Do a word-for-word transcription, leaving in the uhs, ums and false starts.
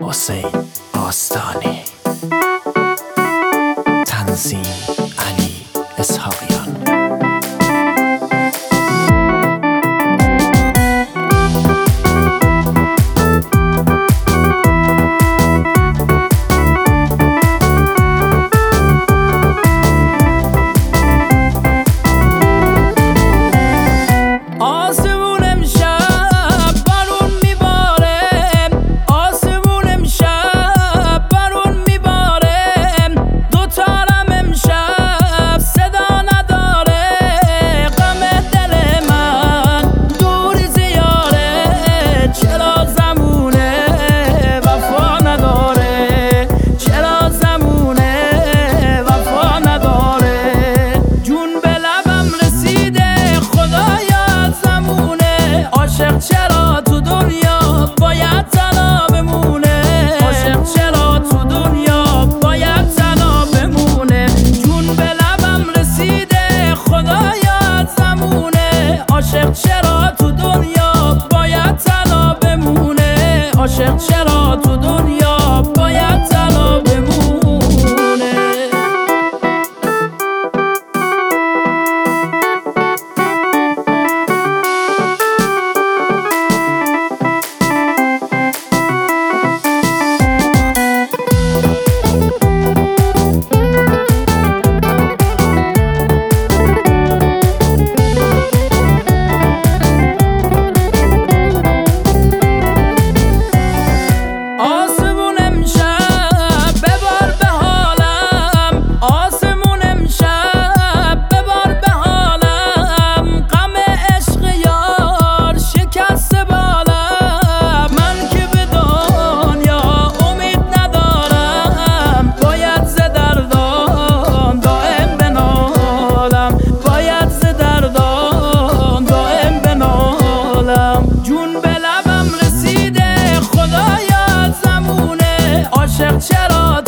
حسین آستانی. تنظیم علی اسحاقیان. چرا تو دنیا باید تنها بمونه؟ عاشق چرا تو دنیا باید تنها بمونه؟ جون به لبم رسیده خدایا زمونه. عاشق چرا تو دنیا باید تنها بمونه؟ عاشق چرا تو دنیا باید تنها بمونه؟ عاشق چرا